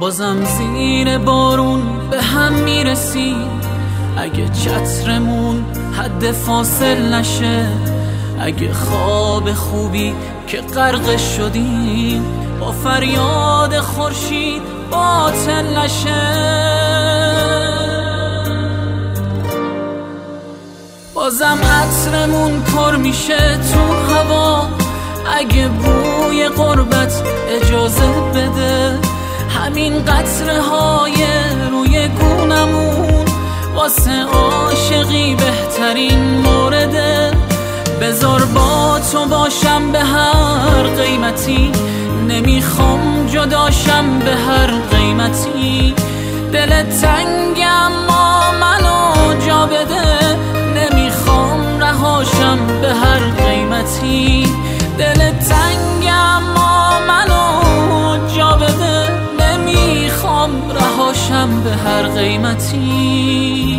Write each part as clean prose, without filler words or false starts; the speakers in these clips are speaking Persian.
بازم زیر بارون به هم میرسیم. اگه چترمون حد فاصل نشه، اگه خواب خوبی که غرق شدیم با فریاد خورشید باطل نشه، بازم عطرمون پر میشه تو هوا. اگه بوی غربت اجازه بده، همین قطره های روی گونمون واسه عاشقی بهترین مورده. بذار با تو باشم به هر قیمتی، نمیخوام جداشم به هر قیمتی. دلت تنگ اما منو جا بده، نمیخوام رهاشم به هر قیمتی. دلت تنگ اما منو جا بده، نمیخوام رهاشم به هر قیمتی.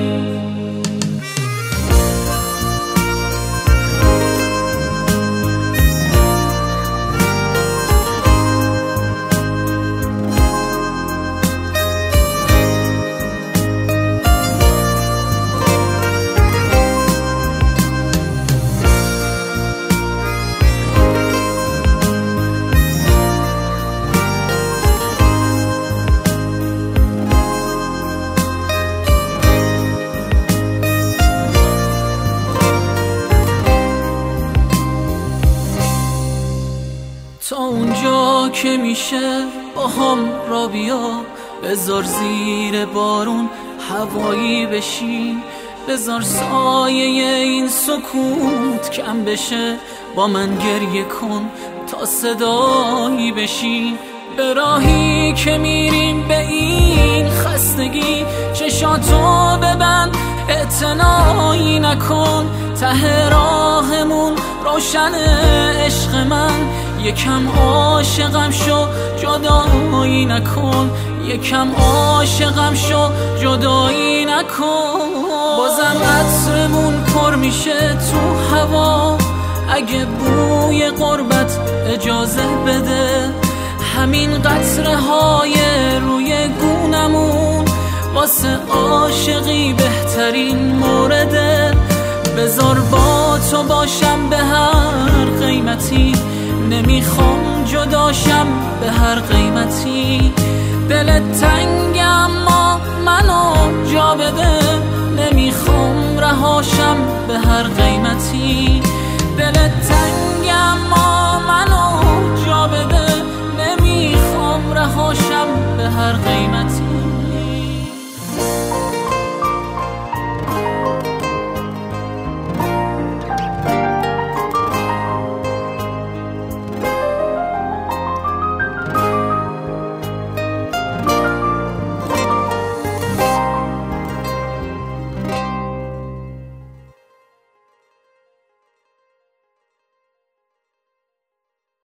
تا اونجا که میشه با هم را بیا، بذار زیر بارون هوایی بشی، بذار سایه این سکوت کم بشه. با من گریه کن تا صدایی بشی، به راهی که میریم به این خستگی. چشاتو ببند اعتنایی نکن، ته راهمون روشنه عشق من. یکم عاشقم شو جدایی نکن، یکم عاشقم شو جدایی نکن. بازم عطرمون پر میشه تو هوا. اگه بوی غربت اجازه بده، همین قطره های روی گونمون واسه عاشقی بهترین مورده. بذار با تو باشم به هر قیمتی، نمیخوام جداشم به هر قیمتی. دلت تنگ اما منو جا بده، نمیخوام رهاشم به هر قیمتی.